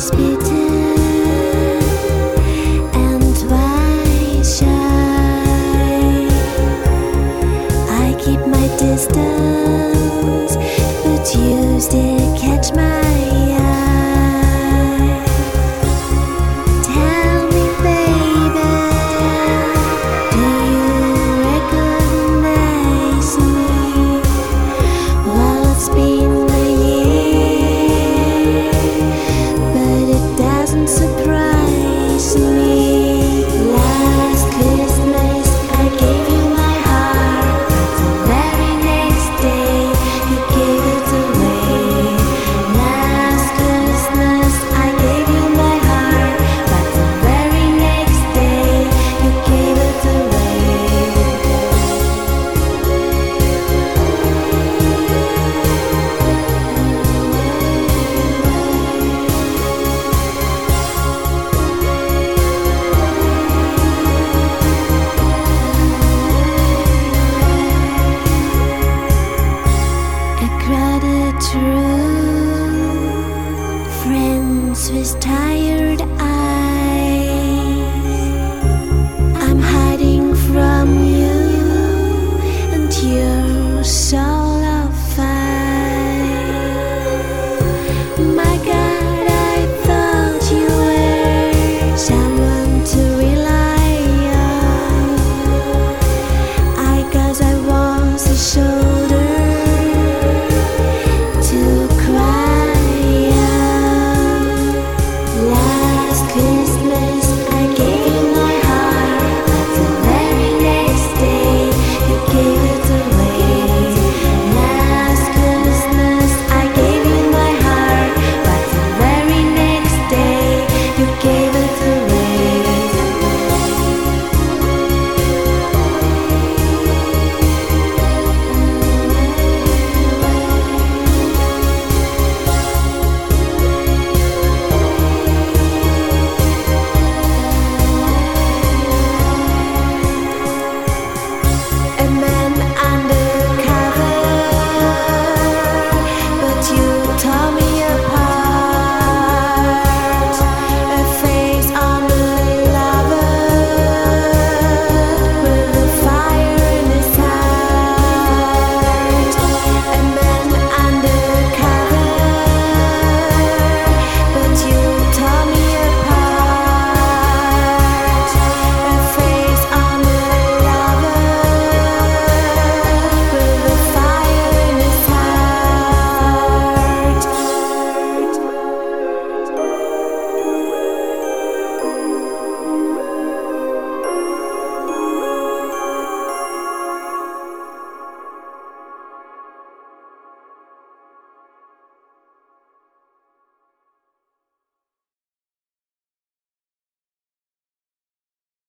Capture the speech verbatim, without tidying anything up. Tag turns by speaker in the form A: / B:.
A: is bitter and twice shy. I keep my distance, but you still catch my eye. Tell me, baby, do you recognize me? Well, it's been a year, but it doesn't surprise me. Last Christmas I gave you my heart, but the very next day you gave it away. Last Christmas I gave you my heart, but the very next day you gave it away. A crowded room, friends with tired eyes. I'm hiding from you, and you're so fine. My